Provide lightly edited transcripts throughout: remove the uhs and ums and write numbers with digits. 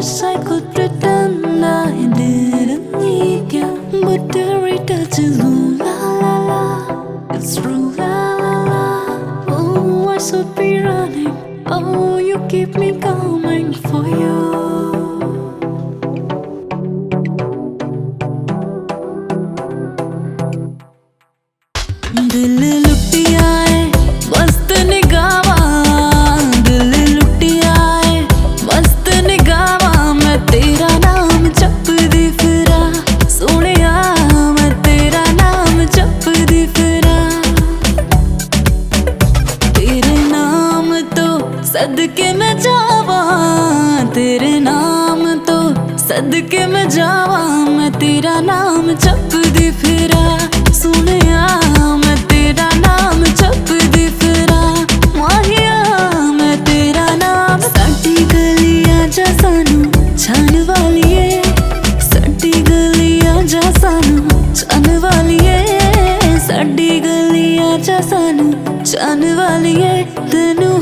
wish I could pretend I didn't need you, but every touch is ooh la la la. It's true la la la. Oh, I should be running. Oh, you keep me coming for you. दिल लुटिया है मस्त निगाहां, दिल लुटिया है मस्त निगाहां। मैं तेरा नाम जपदी फिरा सोहणिया, मैं तेरा नाम जपदी फिरा। तेरे नाम तो सदके मैं जावां, तेरे नाम तो सदके मैं जावां। मैं तेरा नाम जपदी फिरा सोहणिया, मैं तेरा नाम जपदी फिरा। माहिया मैं तेरा नाम। साडी गली आजा सानू छान वालिए, साडी गली आजा सानू छान वालिए, साडी गली आजा सानू छान वालिए। तेनू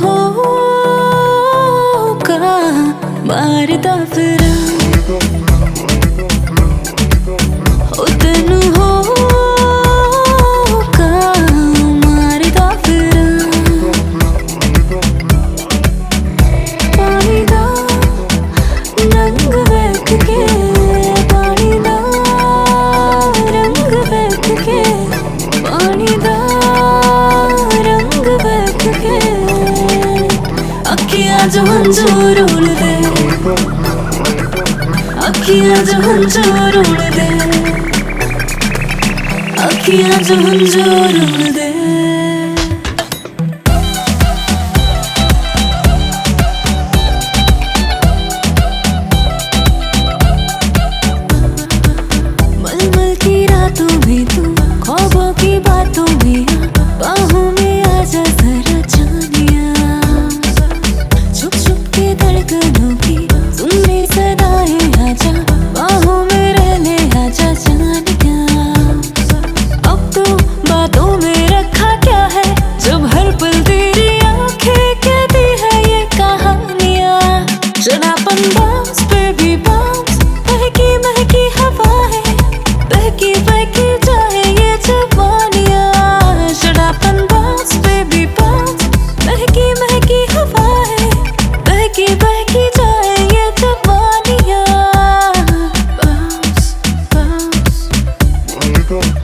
होका मारदा फिरा, ओ तेनू जो हंजूर उड़ दे, अखियां जो हंजूर उड़ दे, अखियां जो हंजूर उड़ दे। मलमल की रातों में तू, ख्वाबों की बातों में बाहों में आजा जरा जानिया। धड़कनों की सुनने सदाएं आजा, बाहों में रहने आजा जानिया। अब तो बातों में रखा क्या है, जब हर पल तेरी आंखें कहती है ये कहानियां। शराबन बाउंस बेबी बाउंस, महकी महकी हवा है, बहकी बहकी जाए ये जवानियां। शराबन बाउंस बेबी बाउंस, महकी महकी हवा है, बहकी बहकी जाए ये जवानियां। Bounce, bounce.